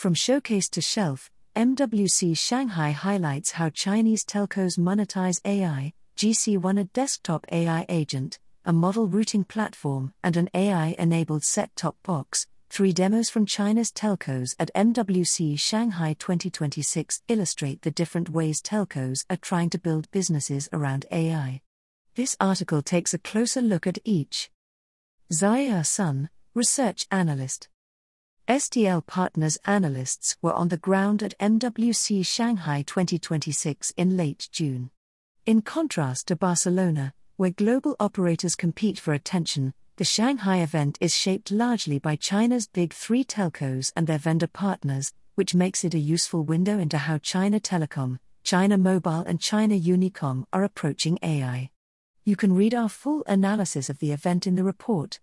From showcase to shelf, MWC Shanghai highlights how Chinese telcos monetize AI, GC1, a desktop AI agent, a model routing platform, and an AI-enabled set-top box. 3 demos from China's telcos at MWC Shanghai 2026 illustrate the different ways telcos are trying to build businesses around AI. This article takes a closer look at each. Zaya Sun, research analyst. STL Partners analysts were on the ground at MWC Shanghai 2026 in late June. In contrast to Barcelona, where global operators compete for attention, the Shanghai event is shaped largely by China's big 3 telcos and their vendor partners, which makes it a useful window into how China Telecom, China Mobile and China Unicom are approaching AI. You can read our full analysis of the event in the report,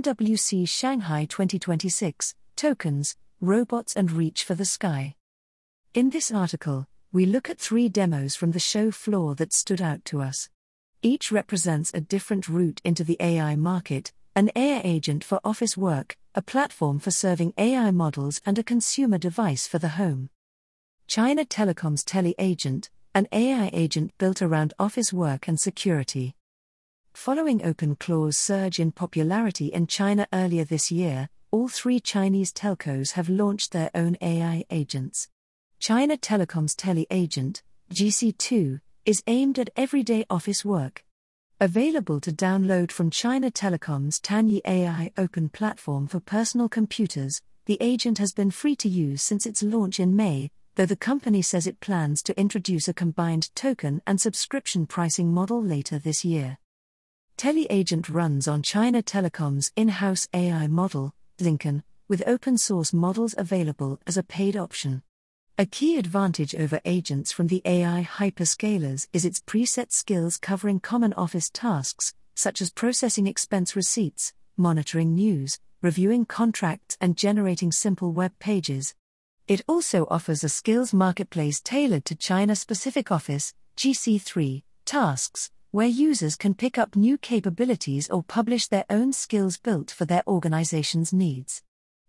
MWC Shanghai 2026, Tokens, Robots and Reach for the Sky. In this article, we look at 3 demos from the show floor that stood out to us. Each represents a different route into the AI market: an AI agent for office work, a platform for serving AI models, and a consumer device for the home. China Telecom's Tele Agent, an AI agent built around office work and security. Following OpenClaw's surge in popularity in China earlier this year, all 3 Chinese telcos have launched their own AI agents. China Telecom's Tele Agent, GC2, is aimed at everyday office work. Available to download from China Telecom's Tanyi AI open platform for personal computers, the agent has been free to use since its launch in May, though the company says it plans to introduce a combined token and subscription pricing model later this year. Tele Agent runs on China Telecom's in-house AI model, Lincoln, with open-source models available as a paid option. A key advantage over agents from the AI hyperscalers is its preset skills covering common office tasks, such as processing expense receipts, monitoring news, reviewing contracts, and generating simple web pages. It also offers a skills marketplace tailored to China-specific Office, GC3, tasks, where users can pick up new capabilities or publish their own skills built for their organization's needs.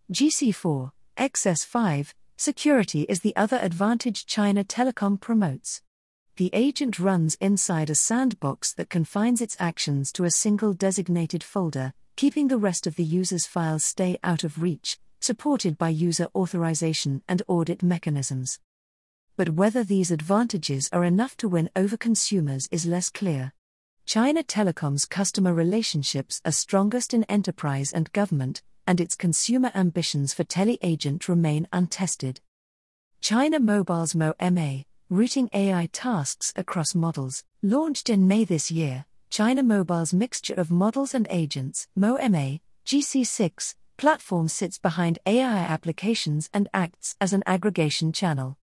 GC4, XS5, security is the other advantage China Telecom promotes. The agent runs inside a sandbox that confines its actions to a single designated folder, keeping the rest of the user's files stay out of reach, supported by user authorization and audit mechanisms. But whether these advantages are enough to win over consumers is less clear. China Telecom's customer relationships are strongest in enterprise and government, and its consumer ambitions for Tele Agent remain untested. China Mobile's MoMA, routing AI tasks across models, launched in May this year. China Mobile's mixture of models and agents, MoMA, GC6, platform sits behind AI applications and acts as an aggregation channel.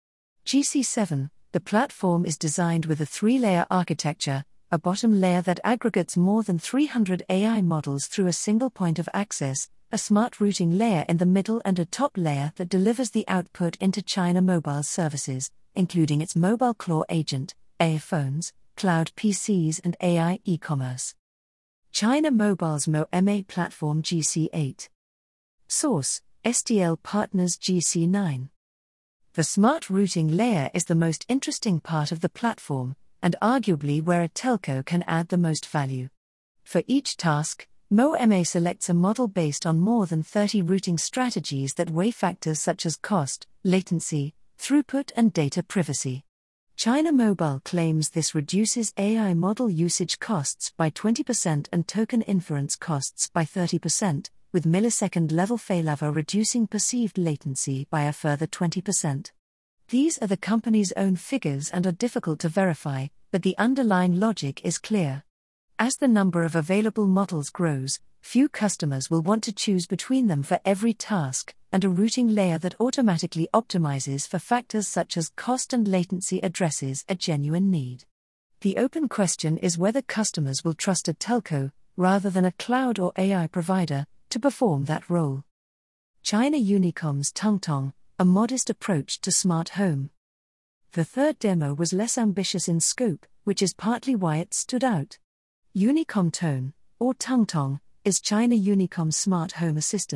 GC7, the platform is designed with a 3-layer architecture, a bottom layer that aggregates more than 300 AI models through a single point of access, a smart routing layer in the middle, and a top layer that delivers the output into China Mobile's services, including its MobileClaw agent, AI phones, cloud PCs, and AI e-commerce. China Mobile's MoMA platform GC8. Source: STL Partners GC9. The smart routing layer is the most interesting part of the platform, and arguably where a telco can add the most value. For each task, MoMA selects a model based on more than 30 routing strategies that weigh factors such as cost, latency, throughput, and data privacy. China Mobile claims this reduces AI model usage costs by 20% and token inference costs by 30%, with millisecond-level failover reducing perceived latency by a further 20%. These are the company's own figures and are difficult to verify, but the underlying logic is clear. As the number of available models grows, few customers will want to choose between them for every task, and a routing layer that automatically optimizes for factors such as cost and latency addresses a genuine need. The open question is whether customers will trust a telco, rather than a cloud or AI provider, to perform that role. China Unicom's Tongtong, a modest approach to smart home. The third demo was less ambitious in scope, which is partly why it stood out. Unicom Tone, or Tongtong, is China Unicom's smart home assistant,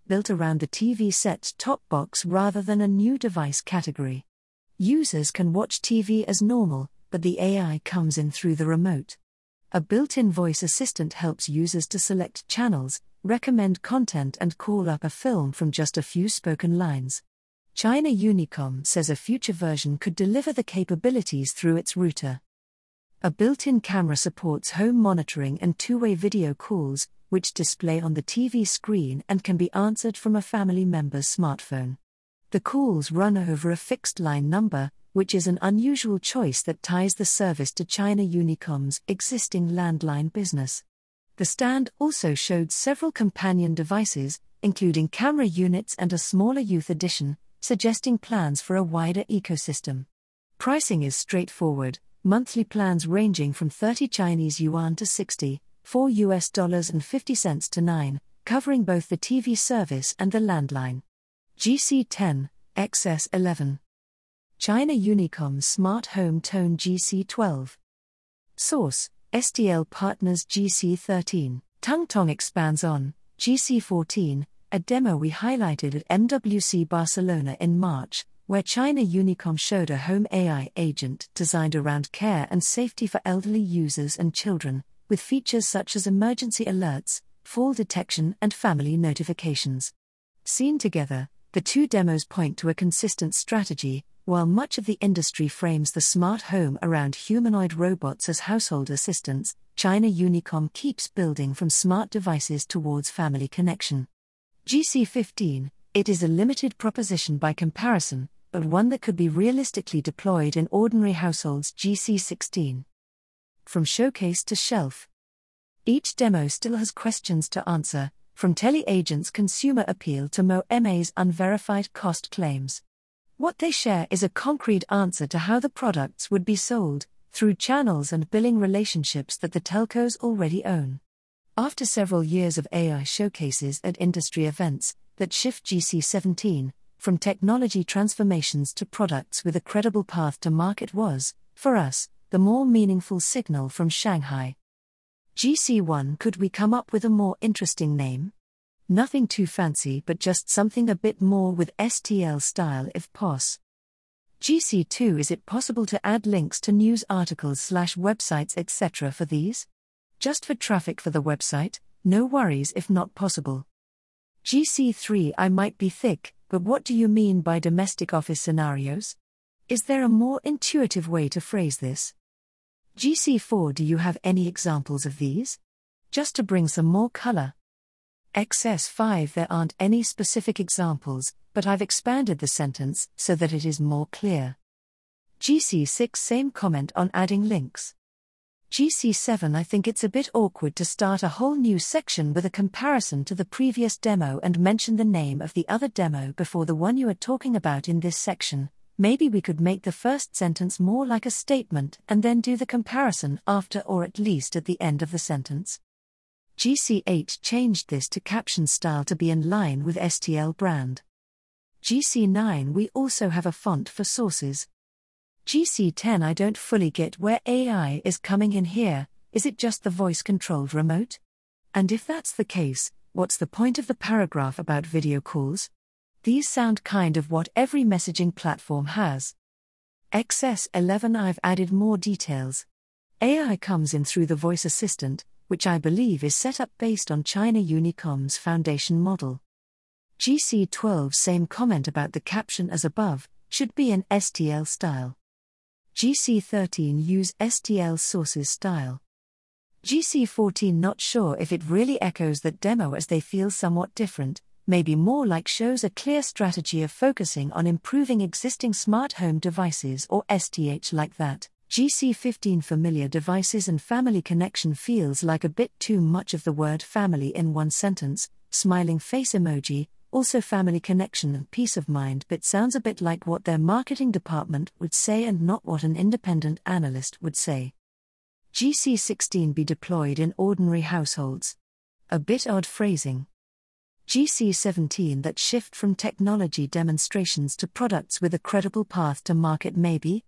built around the TV set-top box rather than a new device category. Users can watch TV as normal, but the AI comes in through the remote. A built-in voice assistant helps users to select channels, recommend content and call up a film from just a few spoken lines. China Unicom says a future version could deliver the capabilities through its router. A built-in camera supports home monitoring and two-way video calls, which display on the TV screen and can be answered from a family member's smartphone. The calls run over a fixed line number, which is an unusual choice that ties the service to China Unicom's existing landline business. The stand also showed several companion devices, including camera units and a smaller youth edition, suggesting plans for a wider ecosystem. Pricing is straightforward, monthly plans ranging from 30 Chinese yuan to 60, $4.50 to 9, covering both the TV service and the landline. GC10, XS11. China Unicom Smart Home Tone GC12. Source: STL Partners GC13. Tongtong expands on GC14, a demo we highlighted at MWC Barcelona in March, where China Unicom showed a home AI agent designed around care and safety for elderly users and children, with features such as emergency alerts, fall detection, and family notifications. Seen together, the two demos point to a consistent strategy. While much of the industry frames the smart home around humanoid robots as household assistants, China Unicom keeps building from smart devices towards family connection. GC15, it is a limited proposition by comparison, but one that could be realistically deployed in ordinary households. GC16. From showcase to shelf. Each demo still has questions to answer, from tele-agents' consumer appeal to MoMA's unverified cost claims. What they share is a concrete answer to how the products would be sold, through channels and billing relationships that the telcos already own. After several years of AI showcases at industry events that shift GC17 from technology transformations to products with a credible path to market was, for us, the more meaningful signal from Shanghai. GC1, could we come up with a more interesting name? Nothing too fancy, but just something a bit more with STL style if pos. GC2, is it possible to add links to news articles / websites etc. for these? Just for traffic for the website, no worries if not possible. GC3, I might be thick, but what do you mean by domestic office scenarios? Is there a more intuitive way to phrase this? GC4, do you have any examples of these? Just to bring some more color. XS5, there aren't any specific examples, but I've expanded the sentence so that it is more clear. GC6, same comment on adding links. GC7, I think it's a bit awkward to start a whole new section with a comparison to the previous demo and mention the name of the other demo before the one you are talking about in this section. Maybe we could make the first sentence more like a statement and then do the comparison after, or at least at the end of the sentence. GC8 changed this to caption style to be in line with STL brand. GC9, we also have a font for sources. GC10, I don't fully get where AI is coming in here. Is it just the voice-controlled remote? And if that's the case, what's the point of the paragraph about video calls? These sound kind of what every messaging platform has. XS11, I've added more details. AI comes in through the voice assistant, which I believe is set up based on China Unicom's foundation model. GC12, same comment about the caption as above, should be in STL style. GC13, use STL sources style. GC14, not sure if it really echoes that demo as they feel somewhat different, maybe more like shows a clear strategy of focusing on improving existing smart home devices or STH like that. GC15, familiar devices and family connection feels like a bit too much of the word family in one sentence, smiling face emoji, also family connection and peace of mind, but sounds a bit like what their marketing department would say and not what an independent analyst would say. GC16, be deployed in ordinary households. A bit odd phrasing. GC17, that shift from technology demonstrations to products with a credible path to market, maybe?